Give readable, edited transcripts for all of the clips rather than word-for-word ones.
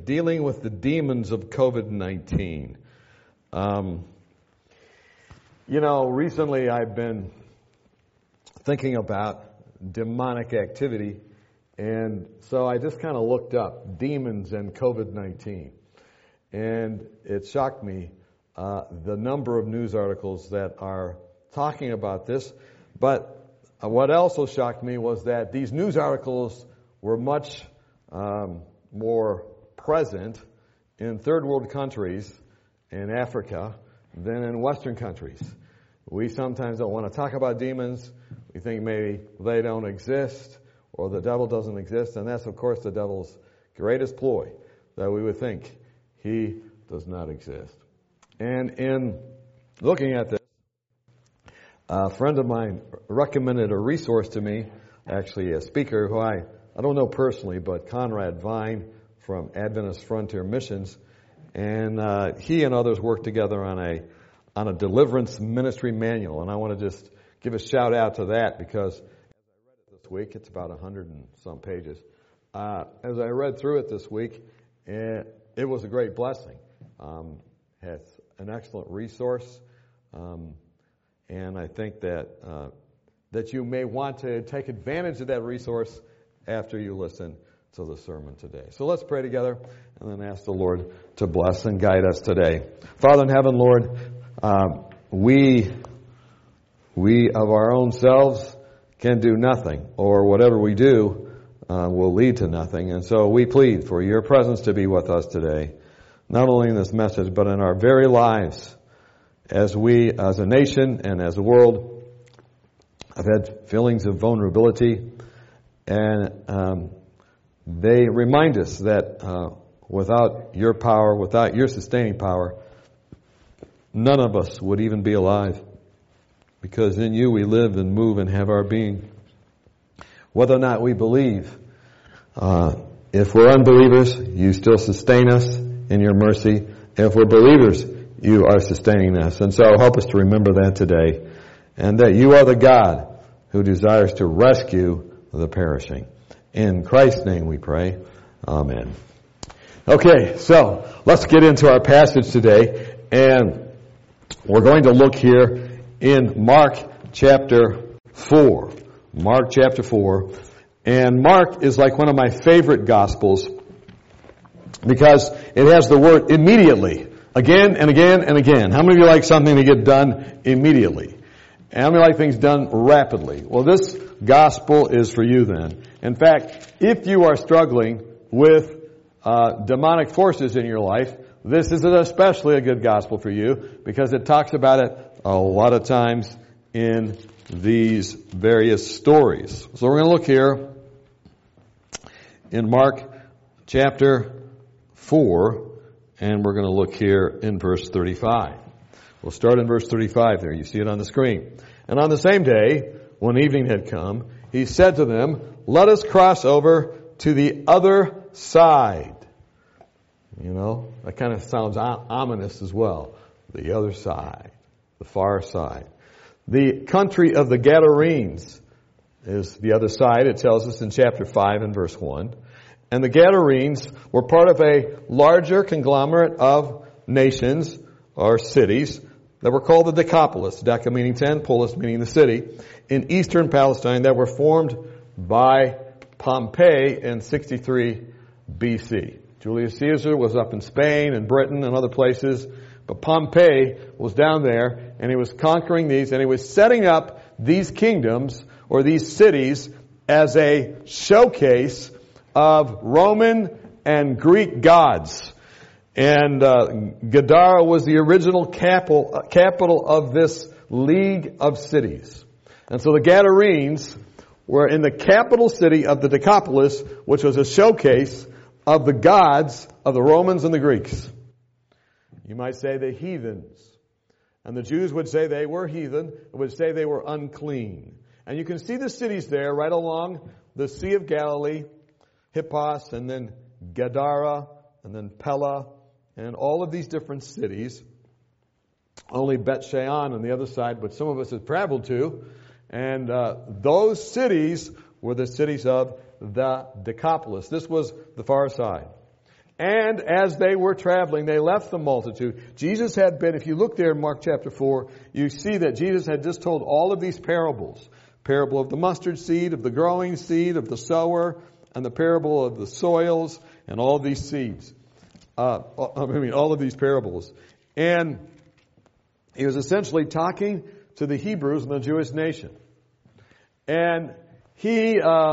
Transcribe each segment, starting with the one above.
dealing with the demons of COVID-19. Recently I've been thinking about demonic activity, and so I just kind of looked up demons and COVID-19. And it shocked me, the number of news articles that are talking about this. But what also shocked me was that these news articles were much more present in third world countries in Africa than in Western countries. We sometimes don't want to talk about demons. We think maybe they don't exist or the devil doesn't exist. And that's, of course, the devil's greatest ploy, that we would think he does not exist. And in looking at this, a friend of mine recommended a resource to me, actually a speaker who I don't know personally, but Conrad Vine from Adventist Frontier Missions. And he and others worked together on a deliverance ministry manual. And I want to just give a shout out to that, because as I read it this week, it's about 100 and some pages. As I read through it this week, it was a great blessing. It's an excellent resource. And I think that you may want to take advantage of that resource after you listen to the sermon today. So let's pray together and then ask the Lord to bless and guide us today. Father in heaven, Lord, we of our own selves can do nothing, or whatever we do will lead to nothing. And so we plead for your presence to be with us today, not only in this message, but in our very lives as we, as a nation and as a world, have had feelings of vulnerability. And they remind us that without your power, without your sustaining power, none of us would even be alive. Because in you we live and move and have our being. Whether or not we believe, if we're unbelievers, you still sustain us in your mercy. If we're believers, you are sustaining us. And so help us to remember that today. And that you are the God who desires to rescue the perishing. In Christ's name we pray. Amen. Okay, so let's get into our passage today. And we're going to look here in Mark chapter 4. Mark chapter 4. And Mark is like one of my favorite Gospels because it has the word immediately. Again and again and again. How many of you like something to get done immediately? And how many like things done rapidly? Well, this gospel is for you then. In fact, if you are struggling with demonic forces in your life, this is especially a good gospel for you because it talks about it a lot of times in these various stories. So we're going to look here in Mark chapter 4, and we're going to look here in verse 35. We'll start in verse 35 there. You see it on the screen. And on the same day, when evening had come, he said to them, "Let us cross over to the other side." You know, that kind of sounds ominous as well. The other side, the far side. The country of the Gadarenes is the other side. It tells us in chapter 5 and verse 1. And the Gadarenes were part of a larger conglomerate of nations or cities that were called the Decapolis. Deca meaning 10, polis meaning the city, in eastern Palestine that were formed by Pompey in 63 BC. Julius Caesar was up in Spain and Britain and other places, but Pompey was down there and he was conquering these and he was setting up these kingdoms or these cities as a showcase of Roman and Greek gods. And Gadara was the original capital of this league of cities. And so the Gadarenes were in the capital city of the Decapolis, which was a showcase of the gods of the Romans and the Greeks. You might say the heathens. And the Jews would say they were heathen, would say they were unclean. And you can see the cities there right along the Sea of Galilee, Hippos, and then Gadara, and then Pella, and all of these different cities. Only Bet Shean on the other side, but some of us have traveled to. And those cities were the cities of the Decapolis. This was the far side. And as they were traveling, they left the multitude. Jesus had been, if you look there in Mark chapter 4, you see that Jesus had just told all of these parables. Parable of the mustard seed, of the growing seed, of the sower, and the parable of the soils, and all of these seeds. All of these parables. And he was essentially talking to the Hebrews and the Jewish nation. And he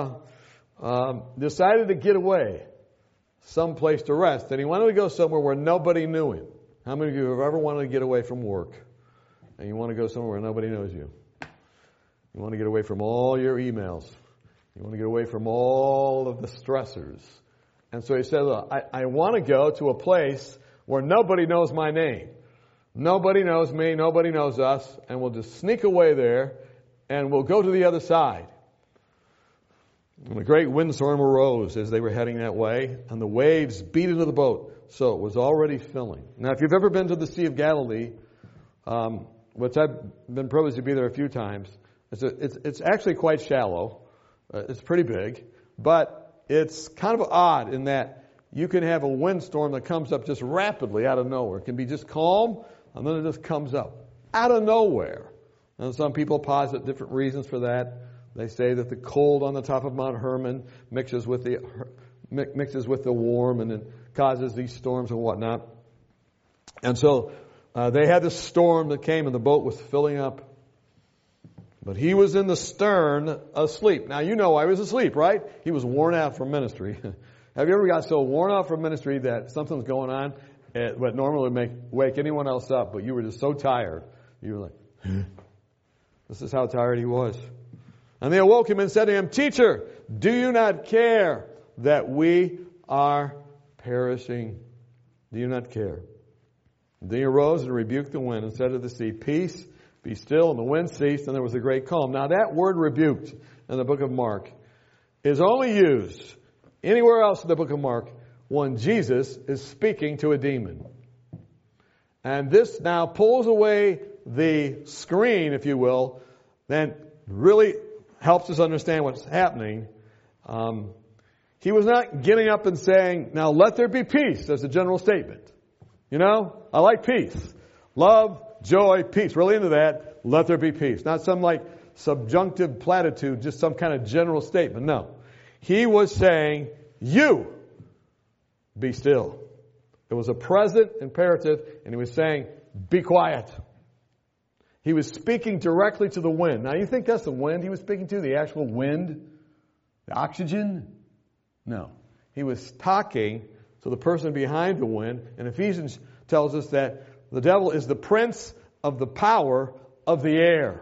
decided to get away someplace to rest. And he wanted to go somewhere where nobody knew him. How many of you have ever wanted to get away from work? And you want to go somewhere where nobody knows you? You want to get away from all your emails. You want to get away from all of the stressors. And so he said, look, I want to go to a place where nobody knows my name. Nobody knows me. Nobody knows us. And we'll just sneak away there and we'll go to the other side. And a great windstorm arose as they were heading that way, and the waves beat into the boat, so it was already filling. Now, if you've ever been to the Sea of Galilee, which I've been privileged to be there a few times, it's actually quite shallow. It's pretty big, but it's kind of odd in that you can have a windstorm that comes up just rapidly out of nowhere. It can be just calm, and then it just comes up out of nowhere. And some people posit different reasons for that. They say that the cold on the top of Mount Hermon mixes with the warm and it causes these storms and whatnot. And so they had this storm that came and the boat was filling up. But he was in the stern asleep. Now you know why he was asleep, right? He was worn out from ministry. Have you ever got so worn out from ministry that something's going on what normally would wake anyone else up, but you were just so tired. You were like, this is how tired he was. And they awoke him and said to him, Teacher, do you not care that we are perishing? Do you not care? Then he arose and rebuked the wind and said to the sea, Peace, be still. And the wind ceased and there was a great calm. Now that word rebuked in the book of Mark is only used anywhere else in the book of Mark when Jesus is speaking to a demon. And this now pulls away the screen, if you will, then really helps us understand what's happening. He was not getting up and saying, now let there be peace as a general statement. You know, I like peace. Love, joy, peace. Really into that. Let there be peace. Not some like subjunctive platitude, just some kind of general statement. No. He was saying, you be still. It was a present imperative, and he was saying, be quiet. He was speaking directly to the wind. Now, you think that's the wind he was speaking to? The actual wind? The oxygen? No. He was talking to the person behind the wind. And Ephesians tells us that the devil is the prince of the power of the air.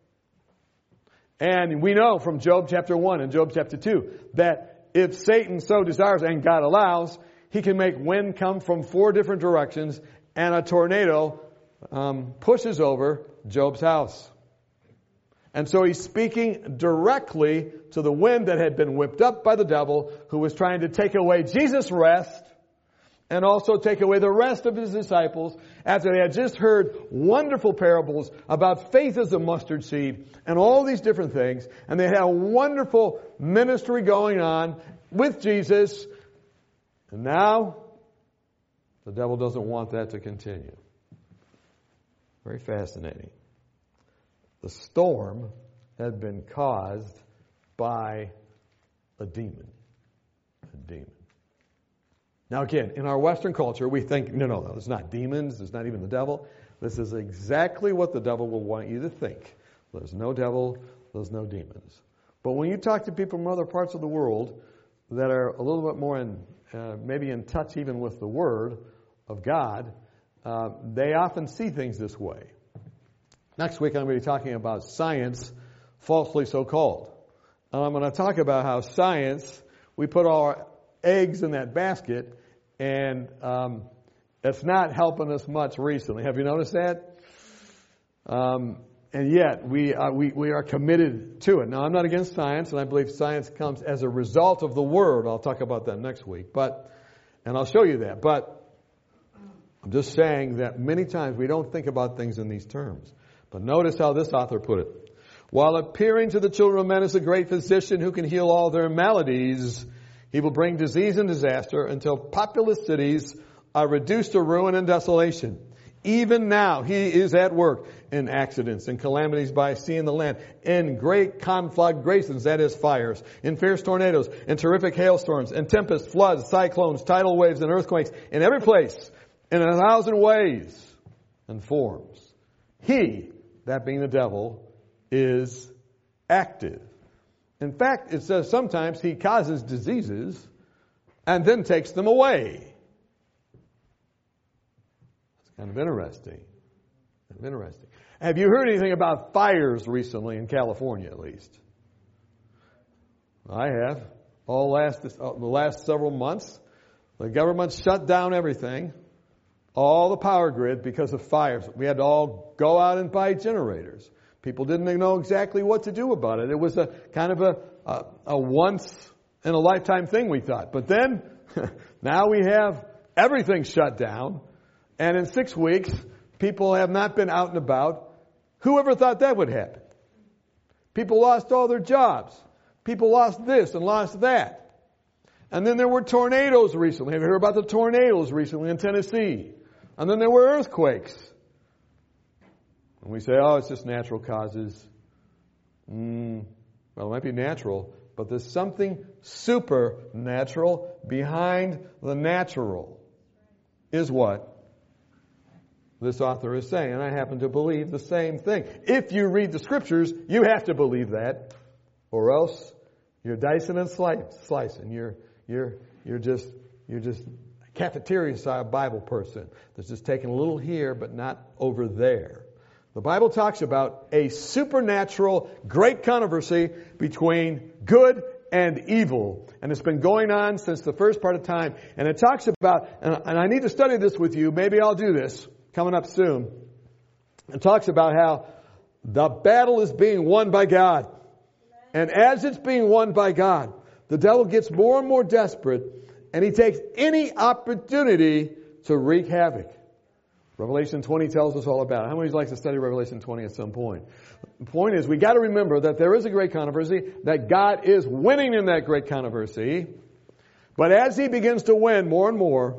And we know from Job chapter 1 and Job chapter 2 that if Satan so desires and God allows, he can make wind come from 4 different directions and a tornado pushes over Job's house. And so he's speaking directly to the wind that had been whipped up by the devil, who was trying to take away Jesus' rest and also take away the rest of his disciples after they had just heard wonderful parables about faith as a mustard seed and all these different things. And they had a wonderful ministry going on with Jesus. And now the devil doesn't want that to continue. Very fascinating. The storm had been caused by a demon. A demon. Now again, in our Western culture, we think, no, it's not demons, it's not even the devil. This is exactly what the devil will want you to think. There's no devil, there's no demons. But when you talk to people from other parts of the world that are a little bit more maybe in touch even with the Word of God, they often see things this way. Next week I'm going to be talking about science, falsely so called. And I'm going to talk about how science, we put all our eggs in that basket, and it's not helping us much recently. Have you noticed that? And yet we are committed to it. Now I'm not against science, and I believe science comes as a result of the Word. I'll talk about that next week, and I'll show you that. But I'm just saying that many times we don't think about things in these terms. But notice how this author put it. While appearing to the children of men as a great physician who can heal all their maladies, He will bring disease and disaster until populous cities are reduced to ruin and desolation. Even now, he is at work in accidents and calamities by sea and the land, in great conflagrations, that is fires, in fierce tornadoes, in terrific hailstorms, in tempests, floods, cyclones, tidal waves, and earthquakes, in every place, in 1,000 ways and forms. He, that being the devil, is active. In fact, it says sometimes he causes diseases and then takes them away. Kind of interesting. Have you heard anything about fires recently in California, at least? I have. The last several months, the government shut down everything, all the power grid, because of fires. We had to all go out and buy generators. People didn't know exactly what to do about it. It was a kind of a once in a lifetime thing, we thought. But then, now we have everything shut down. And in 6 weeks, people have not been out and about. Whoever thought that would happen? People lost all their jobs. People lost this and lost that. And then there were tornadoes recently. Have you heard about the tornadoes recently in Tennessee? And then there were earthquakes. And we say, oh, it's just natural causes. Well, it might be natural, but there's something supernatural behind the natural. Is what this author is saying, and I happen to believe the same thing. If you read the scriptures, you have to believe that, or else you're dicing and slicing. You're just a cafeteria style Bible person that's just taking a little here, but not over there. The Bible talks about a supernatural great controversy between good and evil. And it's been going on since the first part of time. And it talks about, and I need to study this with you, maybe I'll do this coming up soon. It talks about how the battle is being won by God. And as it's being won by God, the devil gets more and more desperate, and he takes any opportunity to wreak havoc. Revelation 20 tells us all about it. How many like to study Revelation 20 at some point? The point is, we got to remember that there is a great controversy, that God is winning in that great controversy. But as he begins to win more and more,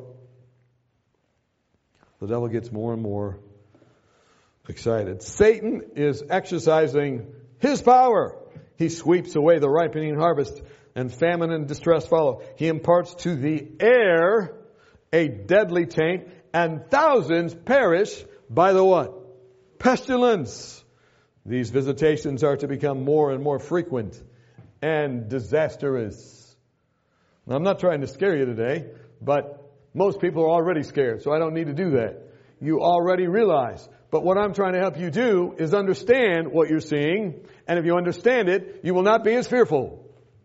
the devil gets more and more excited. Satan is exercising his power. He sweeps away the ripening harvest, and famine and distress follow. He imparts to the air a deadly taint, and thousands perish by the what? Pestilence. These visitations are to become more and more frequent and disastrous. Now, I'm not trying to scare you today, but most people are already scared, so I don't need to do that. You already realize. But what I'm trying to help you do is understand what you're seeing, and if you understand it, you will not be as fearful.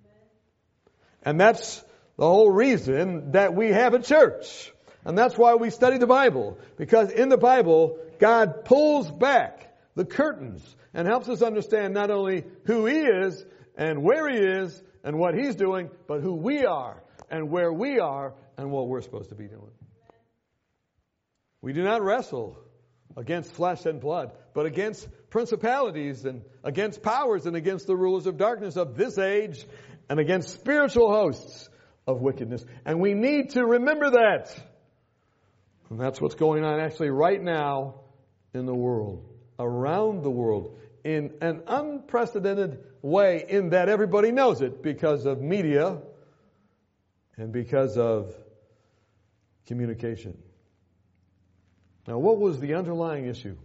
And that's the whole reason that we have a church. And that's why we study the Bible. Because in the Bible, God pulls back the curtains and helps us understand not only who He is and where He is and what He's doing, but who we are and where we are and what we're supposed to be doing. We do not wrestle against flesh and blood, but against principalities and against powers and against the rulers of darkness of this age and against spiritual hosts of wickedness. And we need to remember that. And that's what's going on actually right now in the world, around the world, in an unprecedented way, in that everybody knows it because of media and because of communication. Now, what was the underlying issue?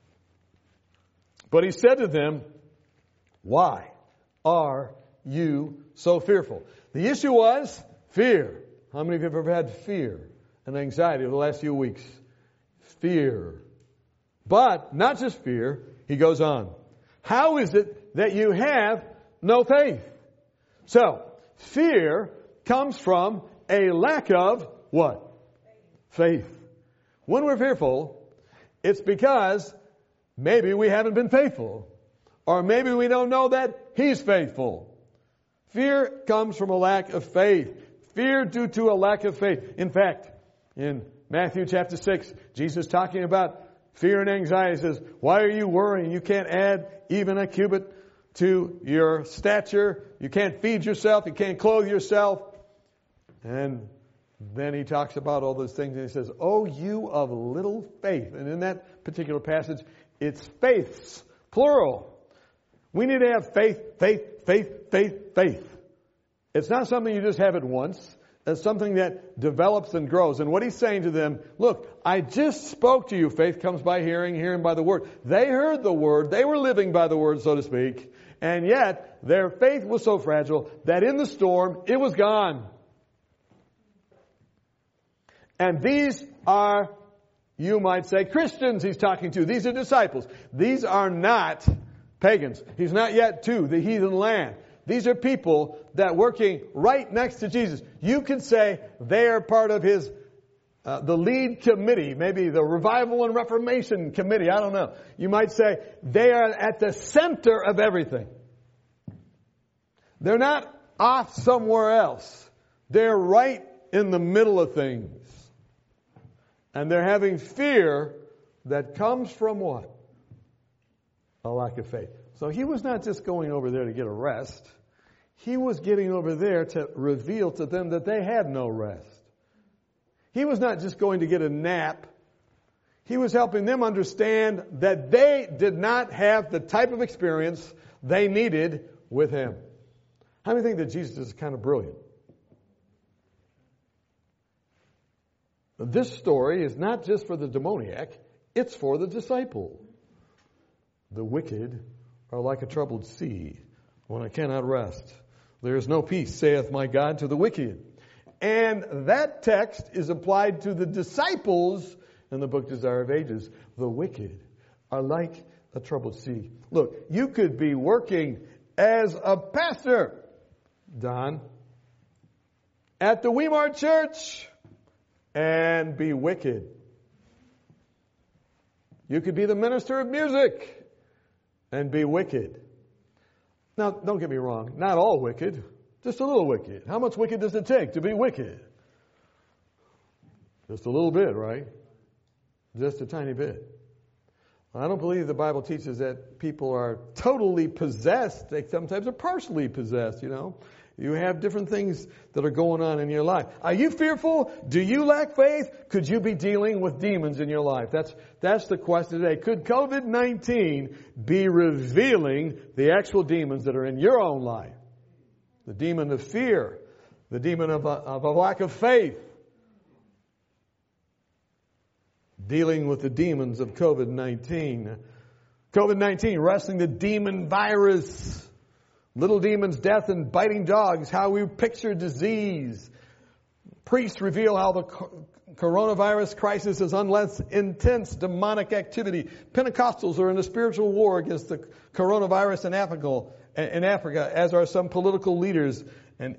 But he said to them, why are you so fearful? The issue was fear. How many of you have ever had fear and anxiety over the last few weeks? Fear. But not just fear, he goes on. How is it that you have no faith? So, fear comes from a lack of what? Faith. When we're fearful, it's because maybe we haven't been faithful. Or maybe we don't know that He's faithful. Fear comes from a lack of faith. Fear due to a lack of faith. In fact, in Matthew chapter 6, Jesus talking about fear and anxiety says, why are you worrying? You can't add even a cubit to your stature. You can't feed yourself. You can't clothe yourself. And then he talks about all those things and he says, "Oh, you of little faith." And in that particular passage, it's faiths, plural. We need to have faith, faith, faith, faith, faith. It's not something you just have at once. It's something that develops and grows. And what he's saying to them, look, I just spoke to you. Faith comes by hearing, hearing by the word. They heard the word. They were living by the word, so to speak. And yet, their faith was so fragile that in the storm, it was gone. And these are, you might say, Christians he's talking to. These are disciples. These are not pagans. He's not yet to the heathen land. These are people that working right next to Jesus. You could say they are part of his, the lead committee, maybe the Revival and Reformation committee. I don't know. You might say they are at the center of everything. They're not off somewhere else. They're right in the middle of things. And they're having fear that comes from what? A lack of faith. So he was not just going over there to get a rest. He was getting over there to reveal to them that they had no rest. He was not just going to get a nap. He was helping them understand that they did not have the type of experience they needed with him. How many think that Jesus is kind of brilliant? This story is not just for the demoniac, it's for the disciple. The wicked are like a troubled sea when I cannot rest. There is no peace, saith my God, to the wicked. And that text is applied to the disciples in the book Desire of Ages. The wicked are like a troubled sea. Look, you could be working as a pastor, Don, at the Weimar Church and be wicked. You could be the minister of music and be wicked. Now, don't get me wrong. Not all wicked. Just a little wicked. How much wicked does it take to be wicked? Just a little bit, right? Just a tiny bit. I don't believe the Bible teaches that people are totally possessed. They sometimes are partially possessed, you know. You have different things that are going on in your life. Are you fearful? Do you lack faith? Could you be dealing with demons in your life? That's the question today. Could COVID-19 be revealing the actual demons that are in your own life? The demon of fear, the demon of a lack of faith. Dealing with the demons of COVID-19. COVID-19, wrestling the demon virus. Little demons, death, and biting dogs, how we picture disease. Priests reveal how the coronavirus crisis is unless intense demonic activity. Pentecostals are in a spiritual war against the coronavirus in Africa, as are some political leaders. And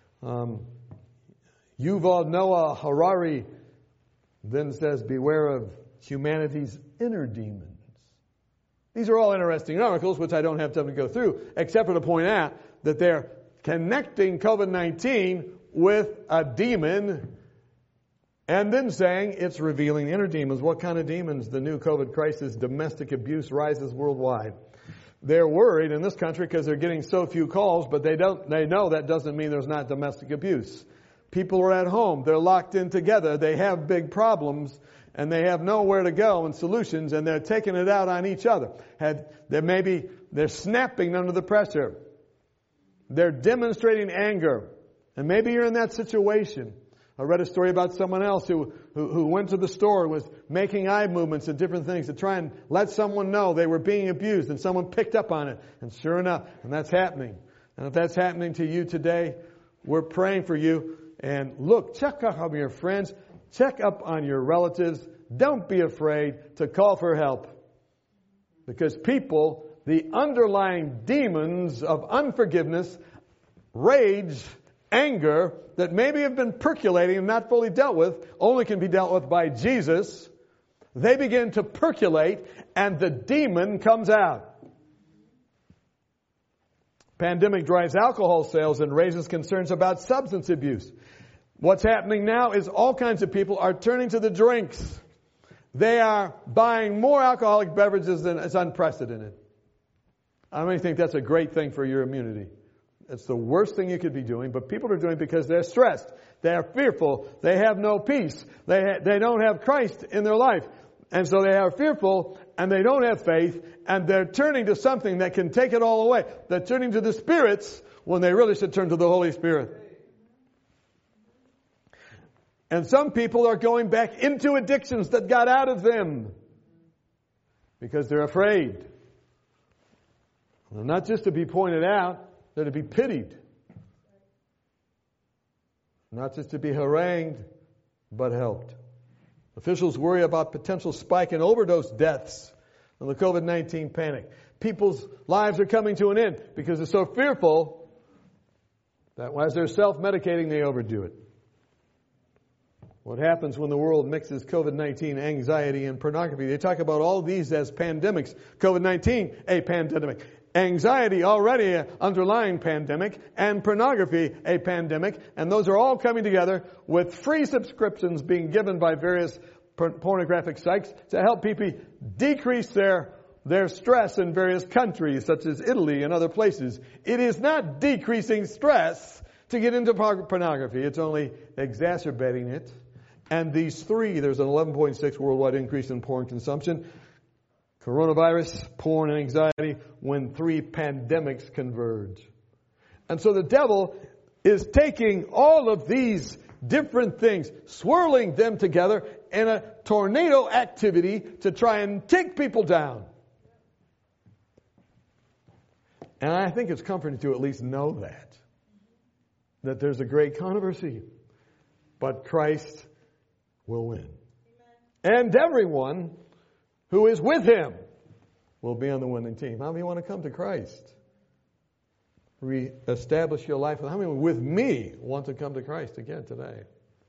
Yuval Noah Harari then says, beware of humanity's inner demons. These are all interesting articles, which I don't have time to go through, except for to point out that they're connecting COVID-19 with a demon and then saying it's revealing inner demons. What kind of demons? The new COVID crisis, domestic abuse rises worldwide. They're worried in this country because they're getting so few calls, but they know that doesn't mean there's not domestic abuse. People are at home. They're locked in together. They have big problems. And they have nowhere to go and solutions, and they're taking it out on each other. They're snapping under the pressure. They're demonstrating anger. And maybe you're in that situation. I read a story about someone else who went to the store and was making eye movements and different things to try and let someone know they were being abused, and someone picked up on it. And sure enough, and that's happening. And if that's happening to you today, we're praying for you. And look, check up on your friends. Check up on your relatives. Don't be afraid to call for help. Because people, the underlying demons of unforgiveness, rage, anger, that maybe have been percolating and not fully dealt with, only can be dealt with by Jesus. They begin to percolate and the demon comes out. Pandemic drives alcohol sales and raises concerns about substance abuse. What's happening now is all kinds of people are turning to the drinks. They are buying more alcoholic beverages than is unprecedented. I don't think that's a great thing for your immunity. It's the worst thing you could be doing, but people are doing it because they're stressed. They are fearful. They have no peace. They don't have Christ in their life. And so they are fearful and they don't have faith and they're turning to something that can take it all away. They're turning to the spirits when they really should turn to the Holy Spirit. And some people are going back into addictions that got out of them because they're afraid. They're not just to be pointed out, they're to be pitied. Not just to be harangued, but helped. Officials worry about potential spike in overdose deaths and the COVID-19 panic. People's lives are coming to an end because they're so fearful that as they're self-medicating, they overdo it. What happens when the world mixes COVID-19, anxiety, and pornography? They talk about all these as pandemics. COVID-19, a pandemic. Anxiety, already an underlying pandemic. And pornography, a pandemic. And those are all coming together with free subscriptions being given by various pornographic sites to help people decrease their stress in various countries, such as Italy and other places. It is not decreasing stress to get into pornography. It's only exacerbating it. And these three, there's an 11.6 worldwide increase in porn consumption. Coronavirus, porn, and anxiety, when three pandemics converge. And so the devil is taking all of these different things, swirling them together in a tornado activity to try and take people down. And I think it's comforting to at least know that there's a great controversy, but Christ will win. And everyone who is with Him will be on the winning team. How many want to come to Christ? Reestablish your life. How many with me want to come to Christ again today?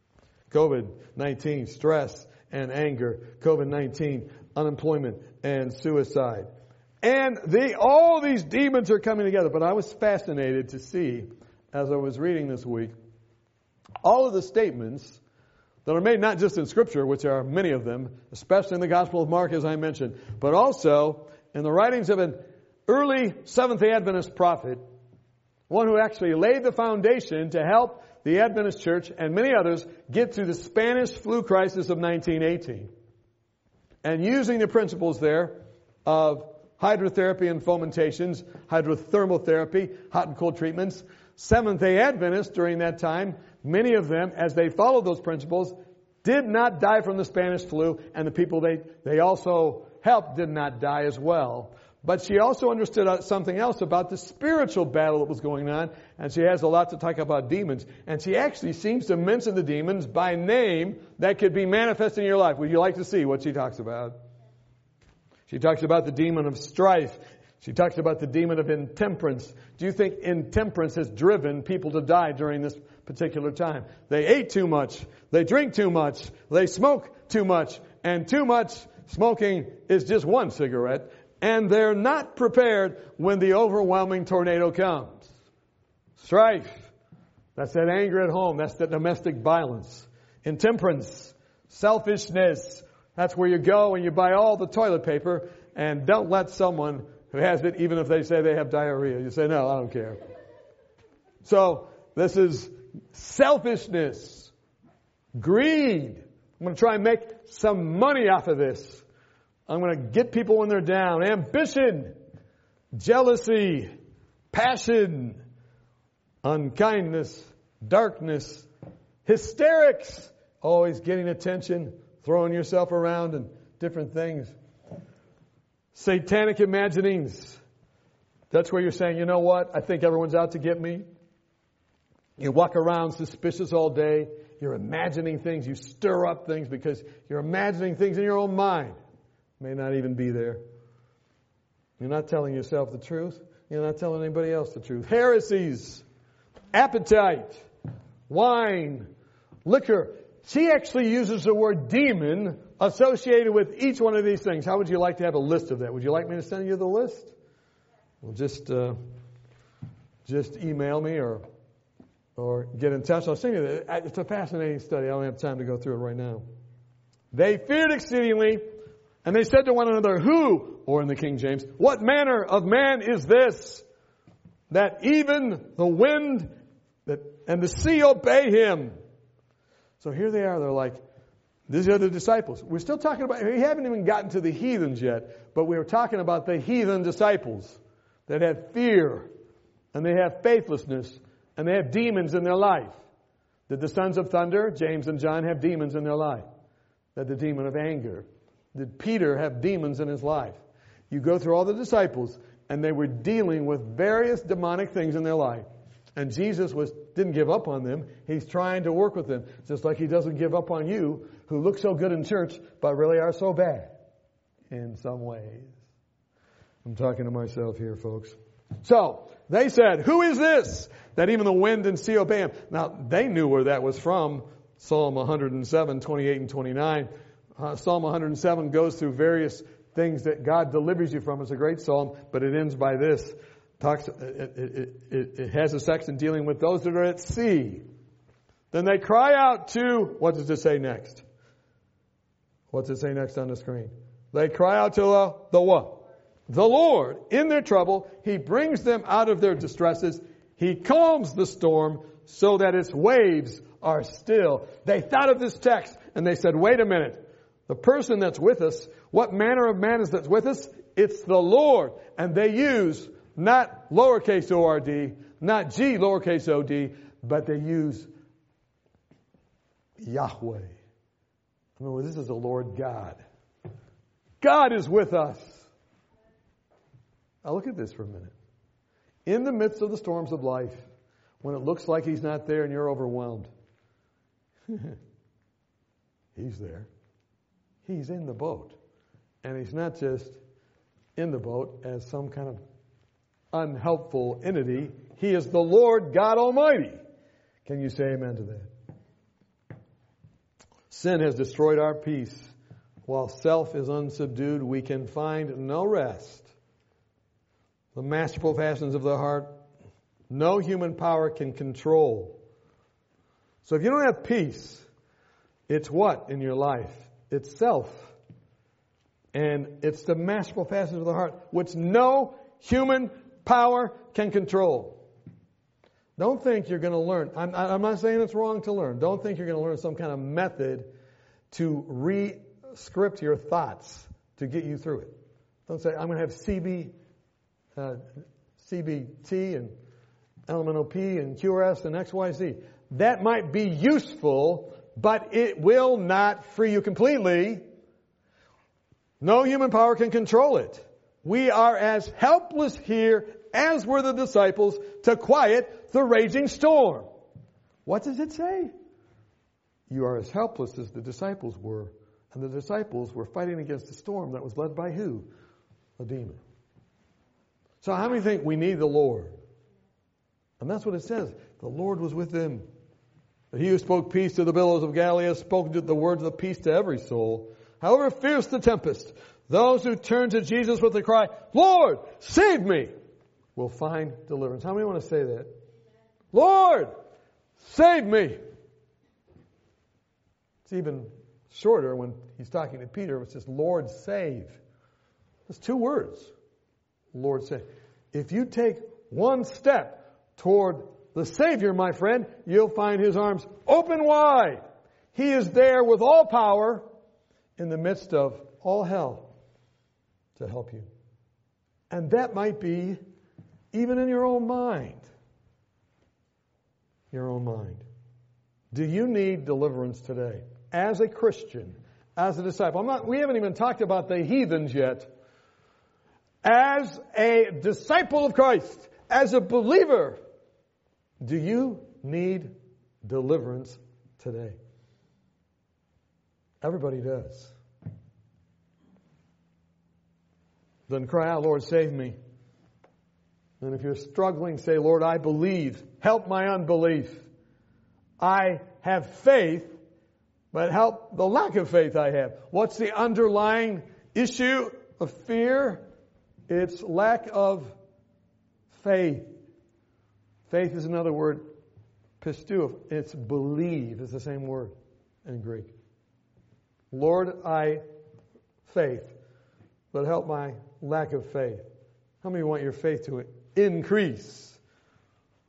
COVID-19, stress and anger. COVID-19, unemployment and suicide. And all these demons are coming together. But I was fascinated to see, as I was reading this week, all of the statements that are made not just in Scripture, which are many of them, especially in the Gospel of Mark, as I mentioned, but also in the writings of an early Seventh-day Adventist prophet, one who actually laid the foundation to help the Adventist Church and many others get through the Spanish flu crisis of 1918. And using the principles there of hydrotherapy and fomentations, hydrothermal therapy, hot and cold treatments, Seventh-day Adventists during that time, many of them, as they followed those principles, did not die from the Spanish flu, and the people they also helped did not die as well. But she also understood something else about the spiritual battle that was going on, and she has a lot to talk about demons. And she actually seems to mention the demons by name that could be manifest in your life. Would you like to see what she talks about? She talks about the demon of strife. She talks about the demon of intemperance. Do you think intemperance has driven people to die during this particular time? They ate too much. They drink too much. They smoke too much. And too much smoking is just one cigarette. And they're not prepared when the overwhelming tornado comes. Strife. That's that anger at home. That's that domestic violence. Intemperance. Selfishness. That's where you go and you buy all the toilet paper and don't let someone who has it, even if they say they have diarrhea. You say, no, I don't care. So this is selfishness. Greed. I'm going to try and make some money off of this. I'm going to get people when they're down. Ambition. Jealousy. Passion. Unkindness. Darkness. Hysterics. Always getting attention. Throwing yourself around and different things. Satanic imaginings. That's where you're saying, you know what? I think everyone's out to get me. You walk around suspicious all day. You're imagining things. You stir up things because you're imagining things in your own mind. May not even be there. You're not telling yourself the truth. You're not telling anybody else the truth. Heresies. Appetite. Wine. Liquor. She actually uses the word demon associated with each one of these things. How would you like to have a list of that? Would you like me to send you the list? Well, just email me or get in touch. I'll send you that. It's a fascinating study. I don't have time to go through it right now. They feared exceedingly, and they said to one another, who, or in the King James, what manner of man is this? that even the wind and the sea obey him. So here they are. They're like, these are the disciples. We're still talking about, we haven't even gotten to the heathens yet, but we were talking about the heathen disciples that have fear, and they have faithlessness, and they have demons in their life. Did the sons of thunder, James and John, have demons in their life? They had the demon of anger. Did Peter have demons in his life? You go through all the disciples, and they were dealing with various demonic things in their life. And Jesus didn't give up on them. He's trying to work with them. Just like he doesn't give up on you, who look so good in church, but really are so bad in some ways. I'm talking to myself here, folks. So, they said, who is this that even the wind and sea obey him? Now, they knew where that was from. Psalm 107, 28 and 29. Psalm 107 goes through various things that God delivers you from. It's a great psalm, but it ends by this. It has a section dealing with those that are at sea. Then they cry out to, what does it say next? What's it say next on the screen? They cry out to the what? The Lord. In their trouble, He brings them out of their distresses. He calms the storm so that its waves are still. They thought of this text and they said, wait a minute. The person that's with us, what manner of man is that's with us? It's the Lord. And they use not lowercase O-R-D, not G lowercase O-D, but they use Yahweh. Remember, this is the Lord God. God is with us. Now look at this for a minute. In the midst of the storms of life, when it looks like He's not there and you're overwhelmed, He's there. He's in the boat. And He's not just in the boat as some kind of unhelpful entity. He is the Lord God Almighty. Can you say amen to that? Sin has destroyed our peace. While self is unsubdued, we can find no rest. The masterful passions of the heart, no human power can control. So if you don't have peace, it's what in your life? It's self. And it's the masterful passions of the heart, which no human power can control. Don't think you're going to learn. I'm not saying it's wrong to learn. Don't think you're going to learn some kind of method to re-script your thoughts to get you through it. Don't say, I'm going to have CBT and elemental P and QRS and XYZ. That might be useful, but it will not free you completely. No human power can control it. We are as helpless here as were the disciples to quiet the raging storm. What does it say? You are as helpless as the disciples were. And the disciples were fighting against a storm that was led by who? A demon. So how many think we need the Lord? And that's what it says. The Lord was with them. He who spoke peace to the billows of Galilee has spoken the words of peace to every soul. However fierce the tempest, those who turn to Jesus with the cry, Lord, save me, will find deliverance. How many want to say that? Lord, save me. It's even shorter when he's talking to Peter. It says, Lord, save. It's 2 words. Lord, save. If you take one step toward the Savior, my friend, you'll find His arms open wide. He is there with all power in the midst of all hell to help you. And that might be even in your own mind. Your own mind. Do you need deliverance today? As a Christian, as a disciple. We haven't even talked about the heathens yet. As a disciple of Christ, as a believer, do you need deliverance today? Everybody does. Then cry out, Lord, save me. And if you're struggling, say, Lord, I believe. Help my unbelief. I have faith, but help the lack of faith I have. What's the underlying issue of fear? It's lack of faith. Faith is another word, pisteuo. It's believe. It's the same word in Greek. Lord, I faith, but help my lack of faith. How many want your faith to increase?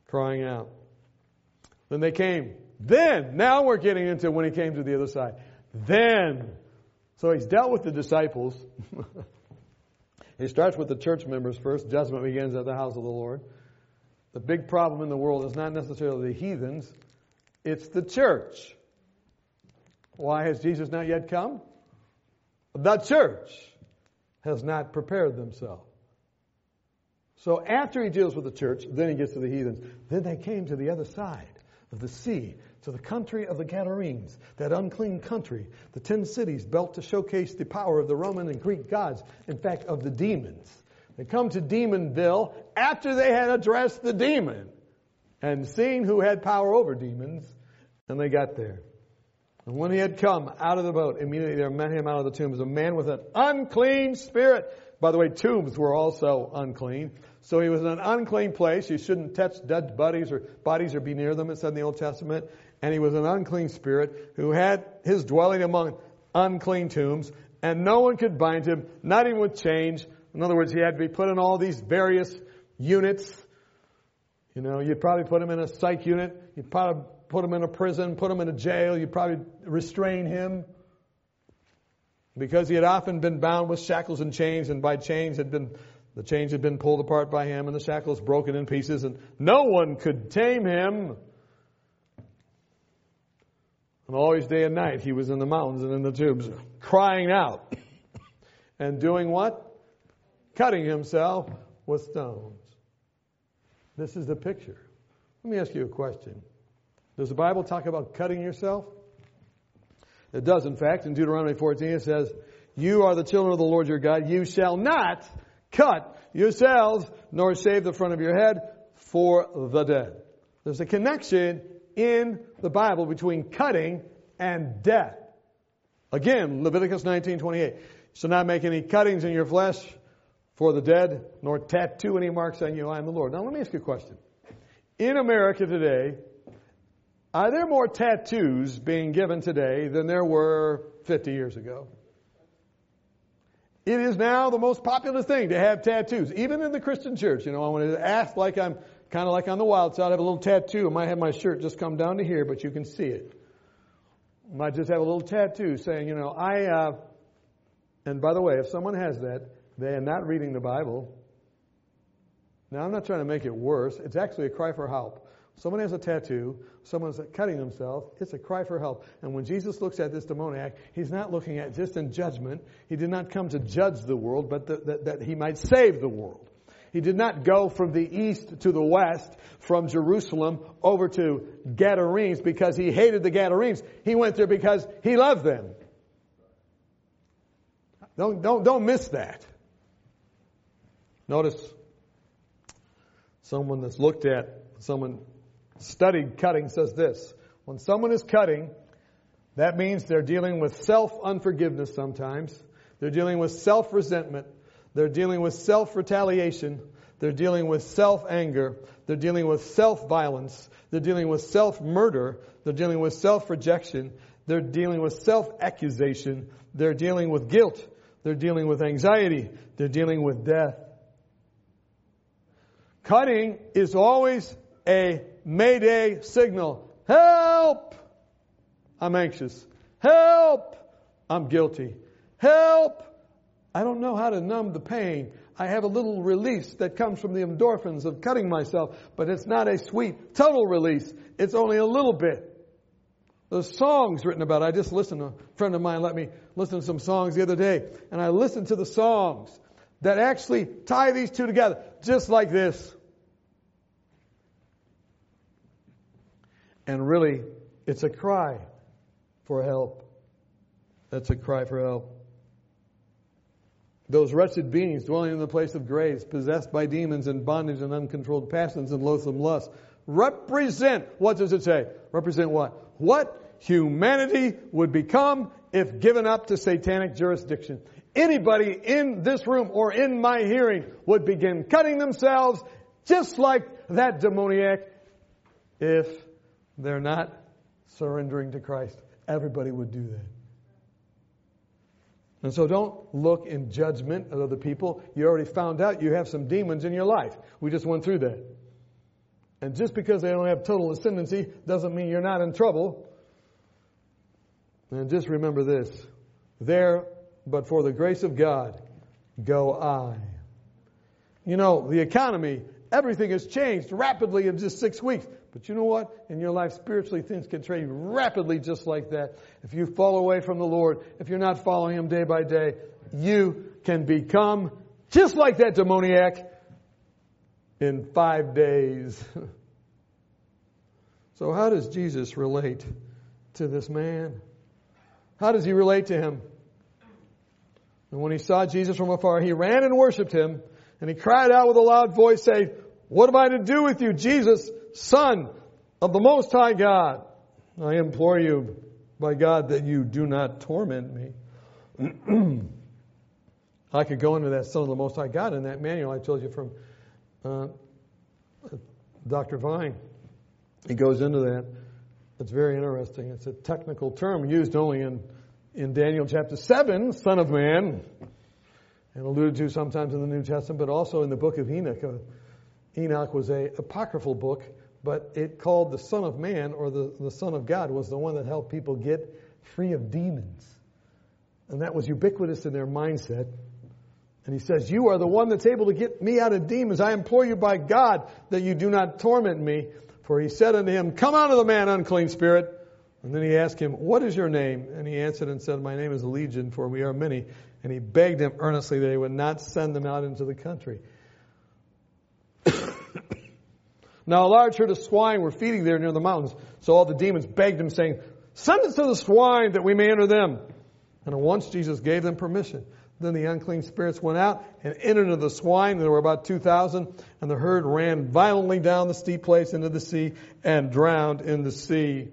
crying out. Then they came. Then, now we're getting into when he came to the other side. Then, so he's dealt with the disciples. He starts with the church members first. Judgment begins at the house of the Lord. The big problem in the world is not necessarily the heathens. It's the church. Why has Jesus not yet come? The church has not prepared themselves. So after he deals with the church, then he gets to the heathens. Then they came to the other side of the sea, to the country of the Gadarenes, that unclean country, the 10 cities built to showcase the power of the Roman and Greek gods, in fact, of the demons. They come to Demonville after they had addressed the demon and seen who had power over demons, and they got there. And when he had come out of the boat, immediately there met him out of the tombs a man with an unclean spirit. By the way, tombs were also unclean. So he was in an unclean place. You shouldn't touch dead bodies or be near them, it said in the Old Testament. And he was an unclean spirit who had his dwelling among unclean tombs, and no one could bind him, not even with chains. In other words, he had to be put in all these various units. You know, you'd probably put him in a psych unit. You'd probably put him in a prison, put him in a jail. You'd probably restrain him, because he had often been bound with shackles and chains, and by the chains had been pulled apart by him, and the shackles broken in pieces, and no one could tame him. And always day and night he was in the mountains and in the tombs, crying out and doing what? Cutting himself with stones. This is the picture. Let me ask you a question. Does the Bible talk about cutting yourself? It does, in fact. In Deuteronomy 14 it says, "You are the children of the Lord your God. You shall not cut yourselves, nor shave the front of your head for the dead." There's a connection in the Bible between cutting and death. Again, Leviticus 19:28. "You shall not make any cuttings in your flesh for the dead, nor tattoo any marks on you. I am the Lord." Now let me ask you a question. In America today, are there more tattoos being given today than there were 50 years ago? It is now the most popular thing to have tattoos, even in the Christian church. You know, I want to act like I'm kind of like on the wild side. I have a little tattoo. I might have my shirt just come down to here, but you can see it. I might just have a little tattoo saying, you know, and by the way, if someone has that, they are not reading the Bible. Now, I'm not trying to make it worse. It's actually a cry for help. Someone has a tattoo, someone's cutting themselves, it's a cry for help. And when Jesus looks at this demoniac, he's not looking at just in judgment. He did not come to judge the world, but that he might save the world. He did not go from the east to the west, from Jerusalem over to Gadarenes because he hated the Gadarenes. He went there because he loved them. Don't miss that. Notice someone that's looked at, someone studied cutting says this: when someone is cutting, that means they're dealing with self-unforgiveness sometimes. They're dealing with self-resentment. They're dealing with self-retaliation. They're dealing with self-anger. They're dealing with self-violence. They're dealing with self-murder. They're dealing with self-rejection. They're dealing with self-accusation. They're dealing with guilt. They're dealing with anxiety. They're dealing with death. Cutting is always a mayday signal. Help! I'm anxious. Help! I'm guilty. Help! I don't know how to numb the pain. I have a little release that comes from the endorphins of cutting myself, but it's not a sweet, total release. It's only a little bit. There's songs written about it. I just listened to a friend of mine let me listen to some songs the other day, and I listened to the songs that actually tie these two together, just like this. And really, it's a cry for help. That's a cry for help. Those wretched beings dwelling in the place of grace, possessed by demons and bondage and uncontrolled passions and loathsome lusts, represent, what does it say? Represent what? What humanity would become if given up to satanic jurisdiction. Anybody in this room or in my hearing would begin cutting themselves just like that demoniac if they're not surrendering to Christ. Everybody would do that. And so don't look in judgment at other people. You already found out you have some demons in your life. We just went through that. And just because they don't have total ascendancy doesn't mean you're not in trouble. And just remember this. There, but for the grace of God, go I. You know, the economy, everything has changed rapidly in just 6 weeks. But you know what? In your life, spiritually, things can change rapidly just like that. If you fall away from the Lord, if you're not following Him day by day, you can become just like that demoniac in 5 days. So how does Jesus relate to this man? How does He relate to him? And when he saw Jesus from afar, he ran and worshipped Him. And he cried out with a loud voice, saying, "What have I to do with you, Jesus, Son of the Most High God? I implore you, by God, that you do not torment me." I could go into that Son of the Most High God in that manual I told you from Dr. Vine. He goes into that. It's very interesting. It's a technical term used only in Daniel chapter 7, Son of Man, and alluded to sometimes in the New Testament, but also in the book of Enoch. Enoch was a apocryphal book, but it called the Son of Man, or the Son of God, was the one that helped people get free of demons. And that was ubiquitous in their mindset. And he says, "You are the one that's able to get me out of demons. I implore you by God that you do not torment me." For he said unto him, "Come out of the man, unclean spirit." And then he asked him, "What is your name?" And he answered and said, "My name is Legion, for we are many." And he begged him earnestly that he would not send them out into the country. Now a large herd of swine were feeding there near the mountains. So all the demons begged him, saying, "Send us to the swine that we may enter them." And at once Jesus gave them permission. Then the unclean spirits went out and entered into the swine. There were about 2,000. And the herd ran violently down the steep place into the sea and drowned in the sea.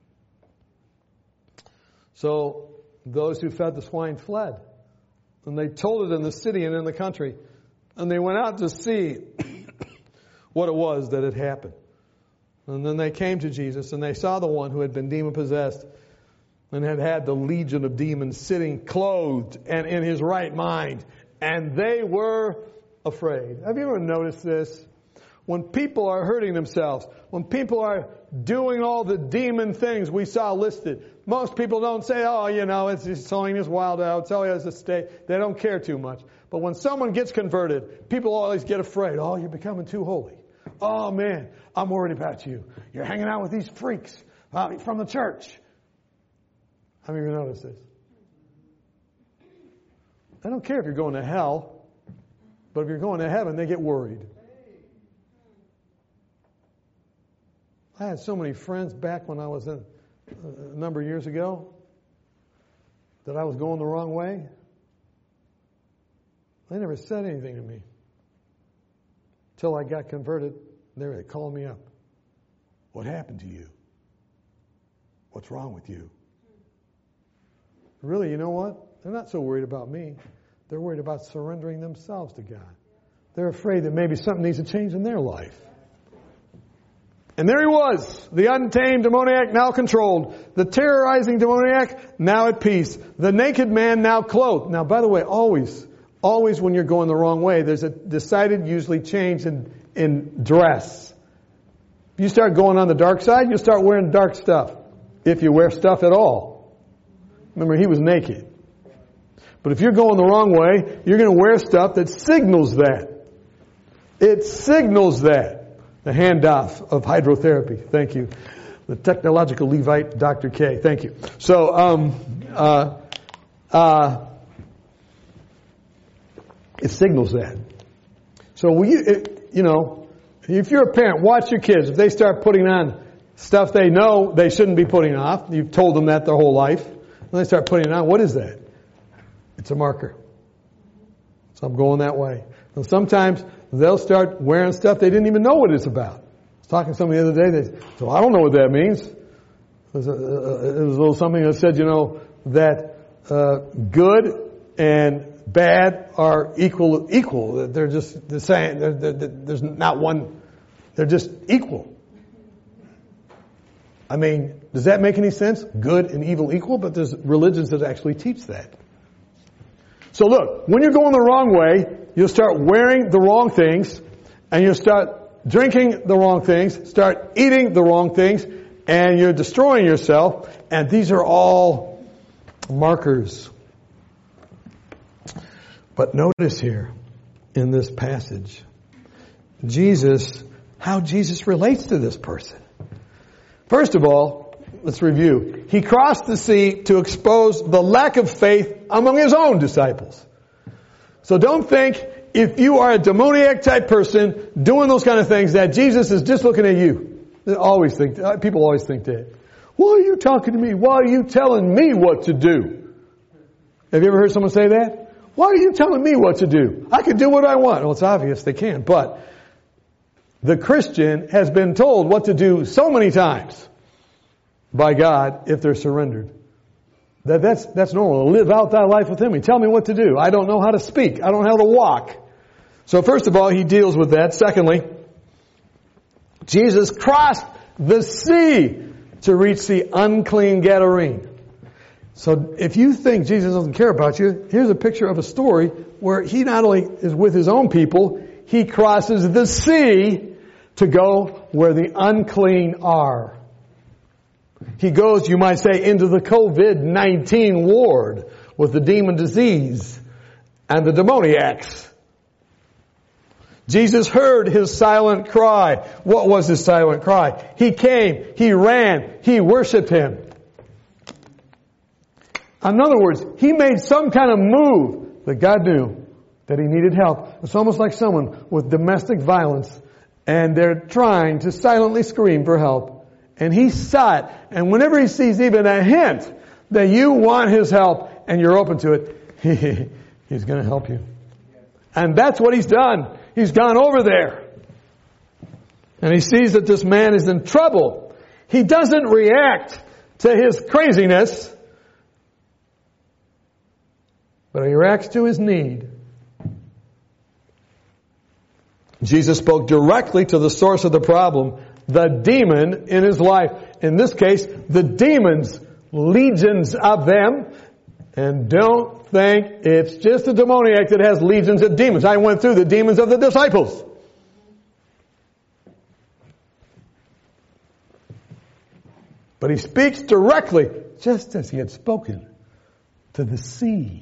So those who fed the swine fled. And they told it in the city and in the country. And they went out to see what it was that had happened. And then they came to Jesus and they saw the one who had been demon-possessed and had had the legion of demons sitting clothed and in his right mind. And they were afraid. Have you ever noticed this? When people are hurting themselves, when people are doing all the demon things we saw listed, most people don't say, "Oh, you know, it's just sowing is wild out. So it's a state." They don't care too much. But when someone gets converted, people always get afraid. "Oh, you're becoming too holy. Oh, man, I'm worried about you. You're hanging out with these freaks from the church." How many of you noticed this? I don't care if you're going to hell, but if you're going to heaven, they get worried. I had so many friends back when I was a number of years ago that I was going the wrong way. They never said anything to me until I got converted. They called me up. "What happened to you? What's wrong with you?" Really, you know what? They're not so worried about me. They're worried about surrendering themselves to God. They're afraid that maybe something needs to change in their life. And there he was, the untamed demoniac now controlled, the terrorizing demoniac now at peace, the naked man now clothed. Now, by the way, always when you're going the wrong way, there's a decided, usually change in dress. If you start going on the dark side, you'll start wearing dark stuff. If you wear stuff at all. Remember, he was naked. But if you're going the wrong way, you're going to wear stuff that signals that. It signals that. The handoff of hydrotherapy. Thank you. The technological Levite, Dr. K. Thank you. So, it signals that. So, if you're a parent, watch your kids. If they start putting on stuff they know they shouldn't be putting off, you've told them that their whole life, and they start putting it on, what is that? It's a marker. So I'm going that way. And sometimes they'll start wearing stuff they didn't even know what it's about. I was talking to somebody the other day. They said, "So I don't know what that means." It was a little something that said, that good and bad are equal. They're just the same. There's not one. They're just equal. I mean, does that make any sense? Good and evil equal? But there's religions that actually teach that. So look, when you're going the wrong way, you'll start wearing the wrong things, and you'll start drinking the wrong things, start eating the wrong things, and you're destroying yourself. And these are all markers. But notice here in this passage, how Jesus relates to this person. First of all, let's review. He crossed the sea to expose the lack of faith among his own disciples. So don't think if you are a demoniac type person doing those kind of things that Jesus is just looking at you. People always think that. Why are you talking to me? Why are you telling me what to do? Have you ever heard someone say that? Why are you telling me what to do? I can do what I want. Well, it's obvious they can, but the Christian has been told what to do so many times by God if they're surrendered. That's normal. Live out thy life with Him. He tell me what to do. I don't know how to speak. I don't know how to walk. So first of all, He deals with that. Secondly, Jesus crossed the sea to reach the unclean Gadarene. So if you think Jesus doesn't care about you, here's a picture of a story where He not only is with His own people, He crosses the sea to go where the unclean are. He goes, you might say, into the COVID-19 ward with the demon disease and the demoniacs. Jesus heard his silent cry. What was his silent cry? He came, he ran, he worshiped Him. In other words, he made some kind of move that God knew that he needed help. It's almost like someone with domestic violence and they're trying to silently scream for help. And he saw it. And whenever he sees even a hint that you want his help and you're open to it, he's going to help you. And that's what he's done. He's gone over there. And he sees that this man is in trouble. He doesn't react to his craziness, but he reacts to his need. Jesus spoke directly to the source of the problem, the demon in his life. In this case, the demons, legions of them. And don't think it's just a demoniac that has legions of demons. I went through the demons of the disciples. But he speaks directly, just as he had spoken to the sea.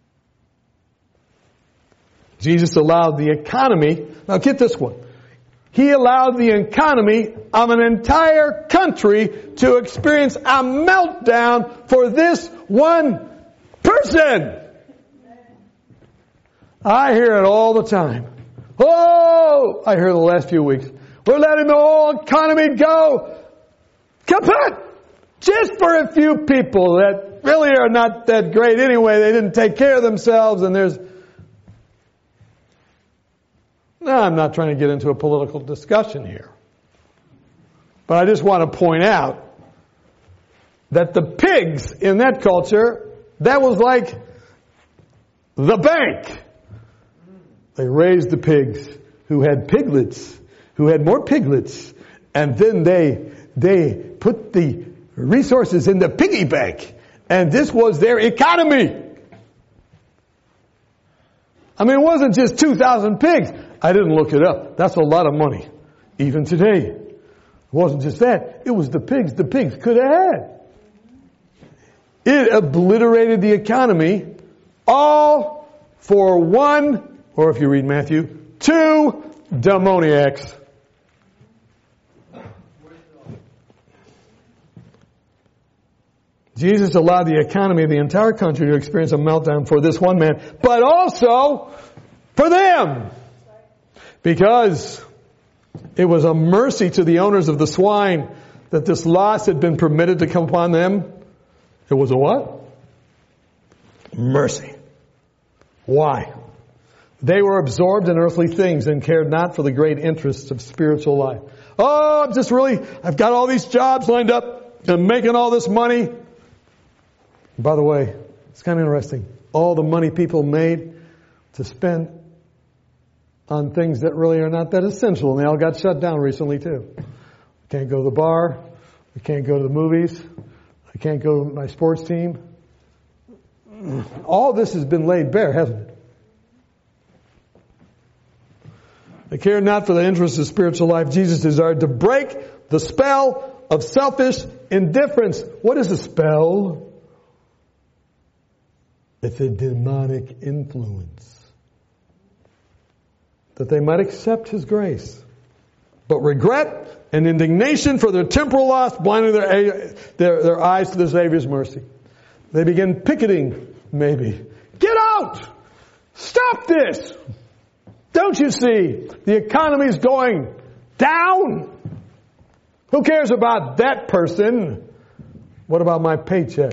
Jesus allowed the economy, now get this one. He allowed the economy of an entire country to experience a meltdown for this one person. I hear it all the time. Oh, I hear the last few weeks. We're letting the whole economy go kaput just for a few people that really are not that great anyway. They didn't take care of themselves and No, I'm not trying to get into a political discussion here. But I just want to point out that the pigs in that culture, that was like the bank. They raised the pigs who had piglets, who had more piglets, and then they put the resources in the piggy bank. And this was their economy. I mean, it wasn't just 2,000 pigs. I didn't look it up. That's a lot of money. Even today. It wasn't just that. It was the pigs could have had. It obliterated the economy all for one, or if you read Matthew, two demoniacs. Jesus allowed the economy of the entire country to experience a meltdown for this one man, but also for them. Because it was a mercy to the owners of the swine that this loss had been permitted to come upon them. It was a what? Mercy. Why? They were absorbed in earthly things and cared not for the great interests of spiritual life. Oh, I've got all these jobs lined up. I'm making all this money. By the way, it's kind of interesting. All the money people made to spend on things that really are not that essential. And they all got shut down recently too. I can't go to the bar. I can't go to the movies. I can't go to my sports team. All this has been laid bare, hasn't it? They cared not for the interests of spiritual life. Jesus desired to break the spell of selfish indifference. What is a spell? It's a demonic influence. That they might accept His grace. But regret and indignation for their temporal loss blinded their eyes to the Savior's mercy. They begin picketing, maybe. Get out! Stop this! Don't you see? The economy's going down. Who cares about that person? What about my paycheck?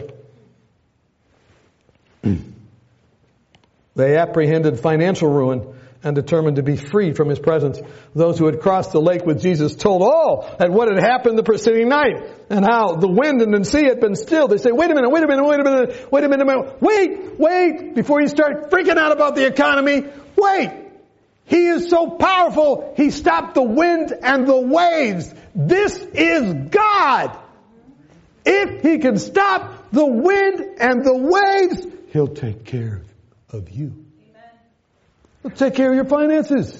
They apprehended financial ruin and determined to be freed from His presence. Those who had crossed the lake with Jesus told all at what had happened the preceding night and how the wind and the sea had been still. They say, wait a minute, before you start freaking out about the economy, wait. He is so powerful, He stopped the wind and the waves. This is God. If He can stop the wind and the waves, He'll take care of you. Amen. He'll take care of your finances.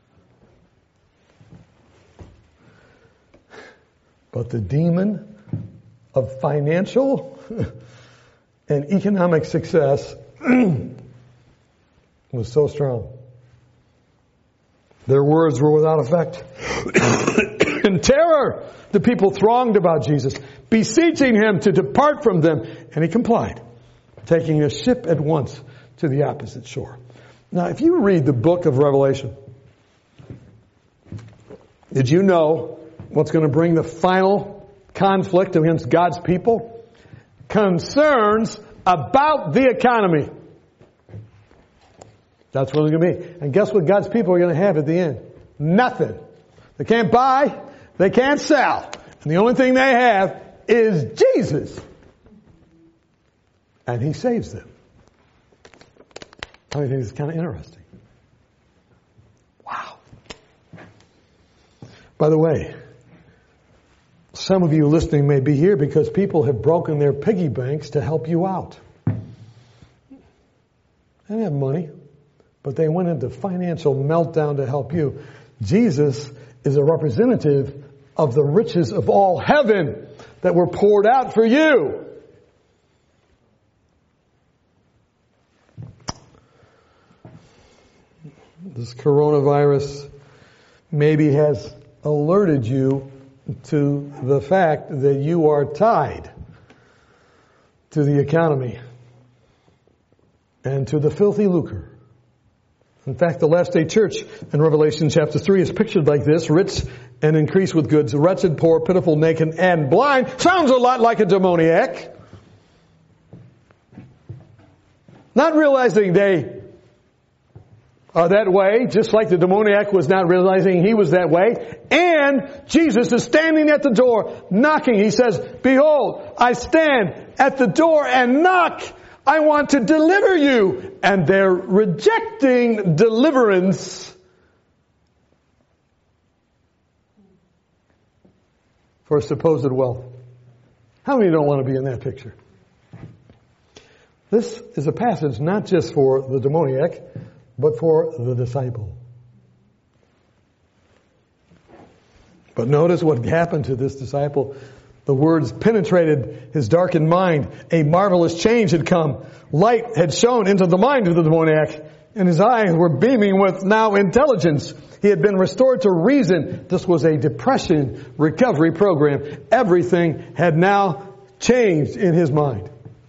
But the demon of financial and economic success was so strong. Their words were without effect. In terror, the people thronged about Jesus, beseeching Him to depart from them. And He complied, taking a ship at once to the opposite shore. Now, if you read the book of Revelation, did you know what's going to bring the final conflict against God's people? Concerns about the economy. That's what it's going to be. And guess what God's people are going to have at the end? Nothing. They can't buy. They can't sell. And the only thing they have is Jesus. And He saves them. I think it's kind of interesting. Wow. By the way, some of you listening may be here because people have broken their piggy banks to help you out. They didn't have money, but they went into financial meltdown to help you. Jesus is a representative of the riches of all heaven that were poured out for you. This coronavirus maybe has alerted you to the fact that you are tied to the economy and to the filthy lucre. In fact, the last day church in Revelation chapter 3 is pictured like this: rich and increased with goods, wretched, poor, pitiful, naked, and blind. Sounds a lot like a demoniac. Not realizing they are that way, just like the demoniac was not realizing he was that way. And Jesus is standing at the door, knocking. He says, behold, I stand at the door and knock. I want to deliver you. And they're rejecting deliverance for supposed wealth. How many don't want to be in that picture? This is a passage not just for the demoniac, but for the disciple. But notice what happened to this disciple. The words penetrated his darkened mind. A marvelous change had come. Light had shone into the mind of the demoniac, and his eyes were beaming with now intelligence. He had been restored to reason. This was a depression recovery program. Everything had now changed in his mind.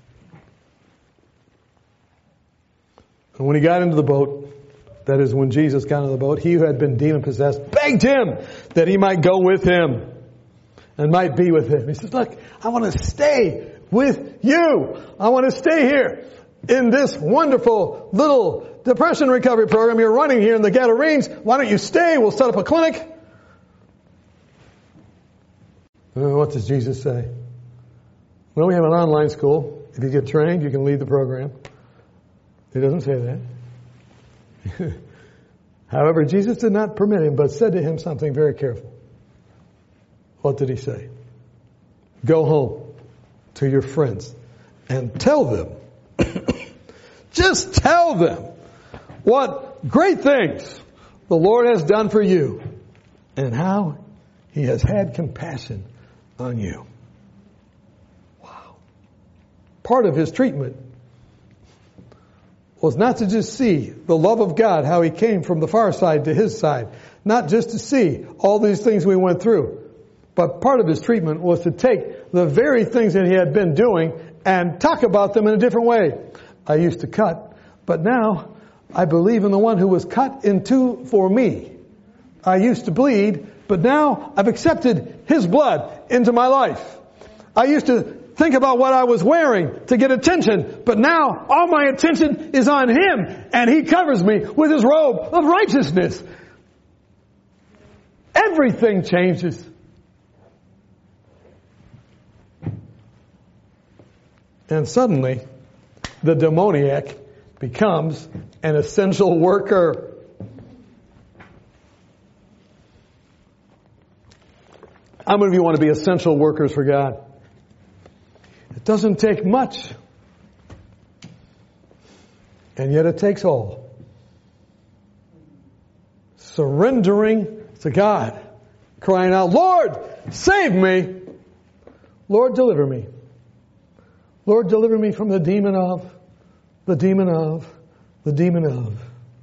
And when he got into the boat, that is when Jesus got into the boat, he who had been demon-possessed begged him that he might go with him and might be with him. He says, look, I want to stay with you. I want to stay here in this wonderful little depression recovery program you're running here in the Gadarenes. Why don't you stay? We'll set up a clinic. What does Jesus say? Well, we have an online school. If you get trained, you can lead the program. He doesn't say that. However, Jesus did not permit him, but said to him something very careful. What did he say? Go home to your friends and tell them, just tell them what great things the Lord has done for you and how He has had compassion on you. Wow. Part of His treatment was not to just see the love of God, how He came from the far side to His side. Not just to see all these things we went through. But part of His treatment was to take the very things that He had been doing and talk about them in a different way. I used to cut, but now I believe in the one who was cut in two for me. I used to bleed, but now I've accepted His blood into my life. I used to think about what I was wearing to get attention, but now all my attention is on Him, and He covers me with His robe of righteousness. Everything changes. And suddenly, the demoniac becomes an essential worker. How many of you want to be essential workers for God? It doesn't take much. And yet it takes all. Surrendering to God. Crying out, Lord, save me. Lord, deliver me. Lord, deliver me from the demon of, the demon of, the demon of.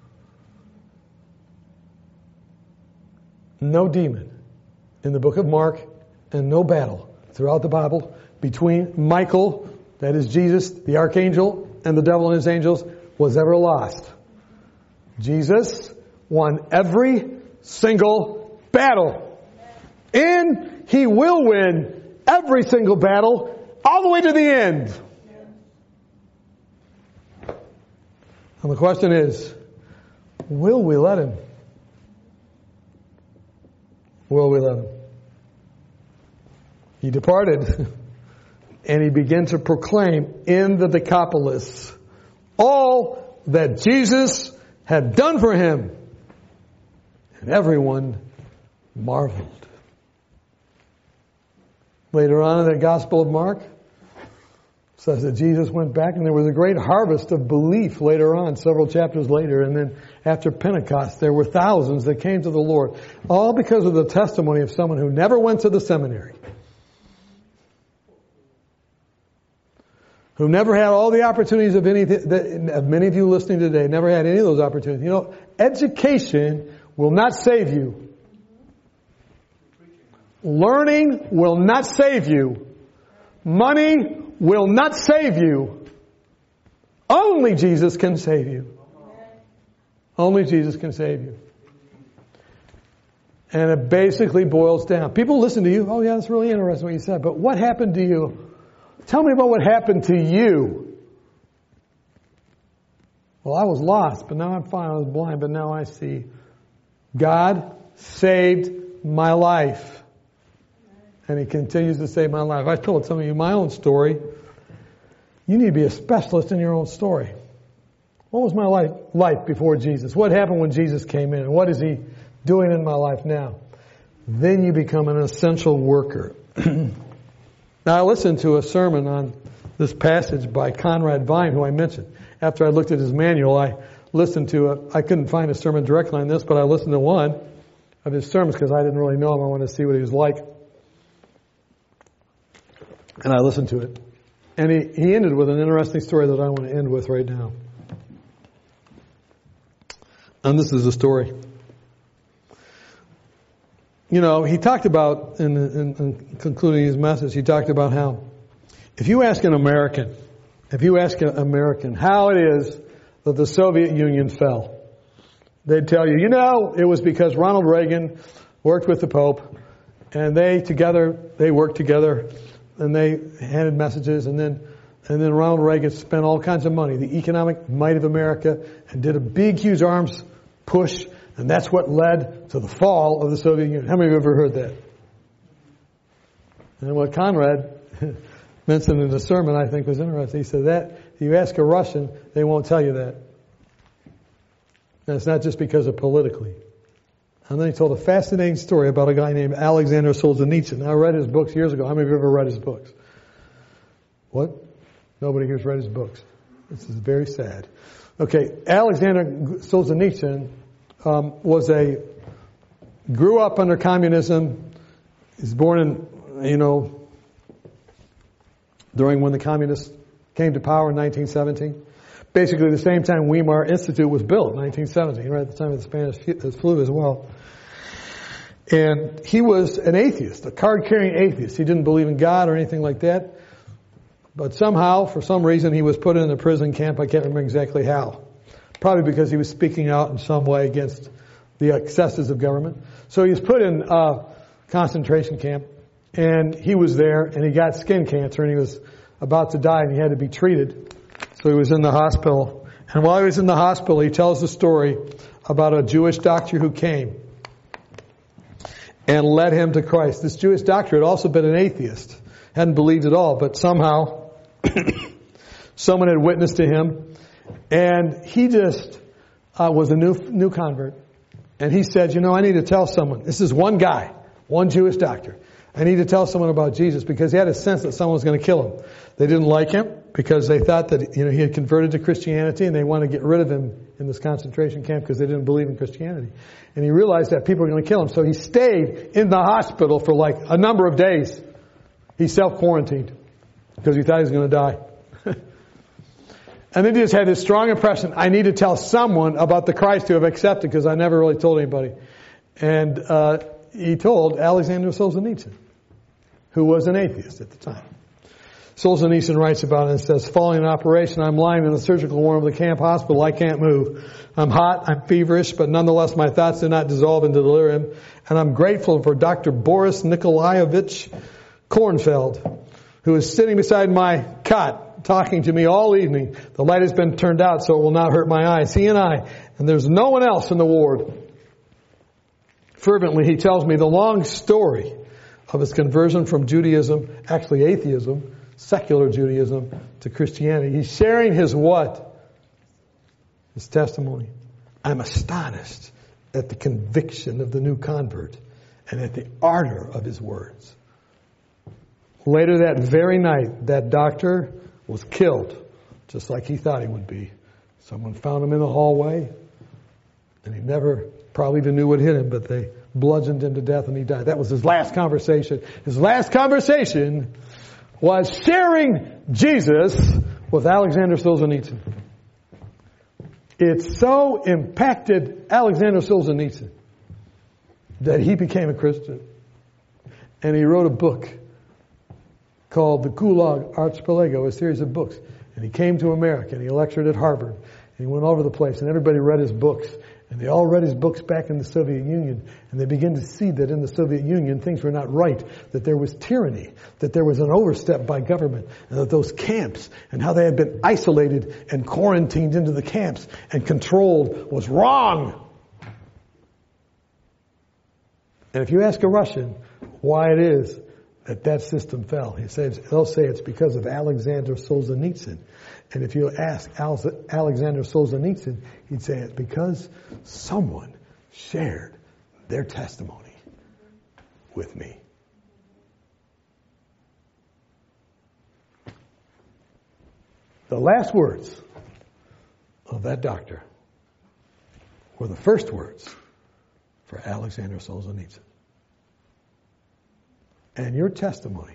No demon in the book of Mark and no battle throughout the Bible between Michael, that is Jesus, the archangel, and the devil and his angels was ever lost. Jesus won every single battle. And He will win every single battle all the way to the end. And the question is, will we let Him? Will we let Him? He departed and He began to proclaim in the Decapolis all that Jesus had done for him. And everyone marveled. Later on in the Gospel of Mark, it says that Jesus went back and there was a great harvest of belief later on, several chapters later. And then after Pentecost, there were thousands that came to the Lord. All because of the testimony of someone who never went to the seminary. Who never had all the opportunities of anything, of many of you listening today, never had any of those opportunities. You know, education will not save you. Learning will not save you. Money will not save you. Only Jesus can save you. Only Jesus can save you. And it basically boils down. People listen to you. Oh yeah, that's really interesting what you said. But what happened to you? Tell me about what happened to you. Well, I was lost, but now I'm fine. I was blind, but now I see. God saved my life. And He continues to save my life. I told some of you my own story. You need to be a specialist in your own story. What was my life before Jesus? What happened when Jesus came in? And what is He doing in my life now? Then you become an essential worker. Now, I listened to a sermon on this passage by Conrad Vine, who I mentioned. After I looked at his manual, I listened to it. I couldn't find a sermon directly on this, but I listened to one of his sermons because I didn't really know him. I wanted to see what he was like. And I listened to it. And he ended with an interesting story that I want to end with right now. And this is the story. You know, he talked about, in concluding his message, he talked about how if you ask an American how it is that the Soviet Union fell, they'd tell you, it was because Ronald Reagan worked with the Pope, and they worked together, and they handed messages, and then Ronald Reagan spent all kinds of money, the economic might of America, and did a big, huge arms push. And that's what led to the fall of the Soviet Union. How many of you have ever heard that? And what Conrad mentioned in the sermon, I think, was interesting. He said that if you ask a Russian, they won't tell you that. And it's not just because of politically. And then he told a fascinating story about a guy named Alexander Solzhenitsyn. I read his books years ago. How many of you have ever read his books? What? Nobody here's read his books. This is very sad. Okay, Alexander Solzhenitsyn grew up under communism. He's born in, during when the communists came to power in 1917. Basically the same time Weimar Institute was built, 1917, right at the time of the Spanish flu as well. And he was an atheist, a card-carrying atheist. He didn't believe in God or anything like that. But somehow, for some reason, he was put in a prison camp. I can't remember exactly how. Probably because he was speaking out in some way against the excesses of government. So he was put in a concentration camp. And he was there, and he got skin cancer, and he was about to die, and he had to be treated. So he was in the hospital. And while he was in the hospital, he tells the story about a Jewish doctor who came and led him to Christ. This Jewish doctor had also been an atheist, hadn't believed at all, but somehow someone had witnessed to him, and he just was a new convert. And he said, I need to tell someone. This is one guy, one Jewish doctor. I need to tell someone about Jesus, because he had a sense that someone was going to kill him. They didn't like him because they thought that he had converted to Christianity, and they wanted to get rid of him in this concentration camp because they didn't believe in Christianity. And he realized that people were going to kill him, so he stayed in the hospital for like a number of days. He self-quarantined because he thought he was going to die. And then he just had this strong impression, I need to tell someone about the Christ who I've accepted, because I never really told anybody. And he told Alexander Solzhenitsyn, who was an atheist at the time. Solzhenitsyn writes about it and says, following an operation, I'm lying in the surgical ward of the camp hospital. I can't move. I'm hot, I'm feverish, but nonetheless my thoughts did not dissolve into delirium. And I'm grateful for Dr. Boris Nikolaevich Kornfeld, who is sitting beside my cot, talking to me all evening. The light has been turned out so it will not hurt my eyes. He and there's no one else in the ward. Fervently, he tells me the long story of his conversion from Judaism, actually atheism, secular Judaism, to Christianity. He's sharing his what? His testimony. I'm astonished at the conviction of the new convert and at the ardor of his words. Later that very night, that doctor was killed, just like he thought he would be. Someone found him in the hallway, and he never probably even knew what hit him, but they bludgeoned him to death and he died. That was his last conversation. His last conversation was sharing Jesus with Alexander Solzhenitsyn. It so impacted Alexander Solzhenitsyn that he became a Christian. And he wrote a book called The Gulag Archipelago, a series of books. And he came to America and he lectured at Harvard. And he went all over the place and everybody read his books. And they all read his books back in the Soviet Union. And they began to see that in the Soviet Union things were not right. That there was tyranny. That there was an overstep by government. And that those camps and how they had been isolated and quarantined into the camps and controlled was wrong. And if you ask a Russian why it is that system fell, they'll say it's because of Alexander Solzhenitsyn. And if you ask Alexander Solzhenitsyn, he'd say it's because someone shared their testimony with me. The last words of that doctor were the first words for Alexander Solzhenitsyn. And your testimony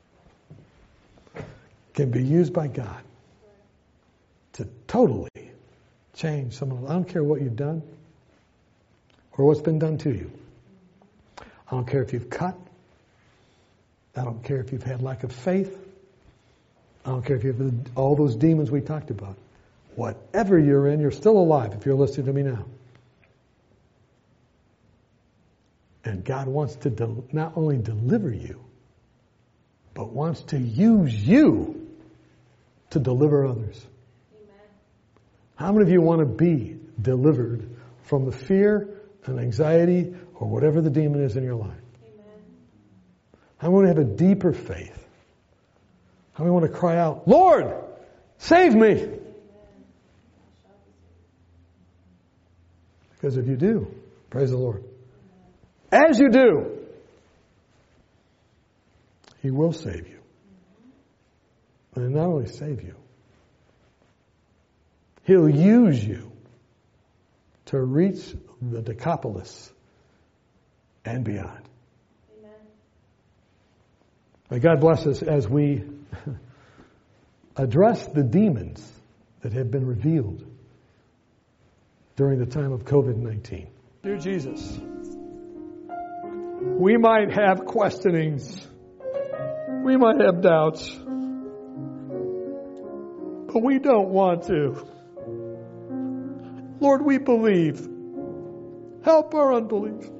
can be used by God to totally change someone. I don't care what you've done or what's been done to you. I don't care if you've cut. I don't care if you've had lack of faith. I don't care if you've had all those demons we talked about. Whatever you're in, you're still alive if you're listening to me now. And God wants to not only deliver you, but wants to use you to deliver others. Amen. How many of you want to be delivered from the fear and anxiety or whatever the demon is in your life? Amen. How many want to have a deeper faith? How many want to cry out, Lord, save me? Amen. Because if you do, praise the Lord. As you do, He will save you. And not only save you, He'll use you to reach the Decapolis and beyond. Amen. May God bless us as we address the demons that have been revealed during the time of COVID-19. Dear Jesus, we might have questionings, we might have doubts, but we don't want to. Lord, we believe. Help our unbelief.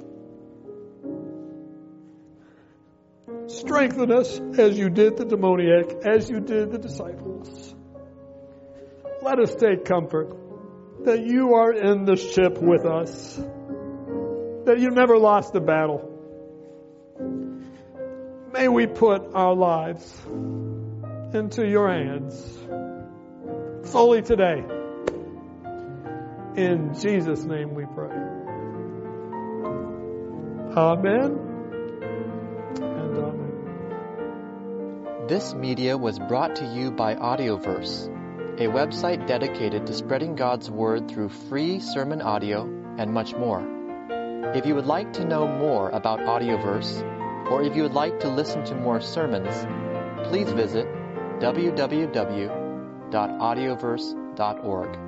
Strengthen us as you did the demoniac, as you did the disciples. Let us take comfort that you are in the ship with us, that you never lost a battle. May we put our lives into your hands fully today. In Jesus' name we pray. Amen and amen. This media was brought to you by Audioverse, a website dedicated to spreading God's Word through free sermon audio and much more. If you would like to know more about Audioverse, or if you would like to listen to more sermons, please visit www.audioverse.org.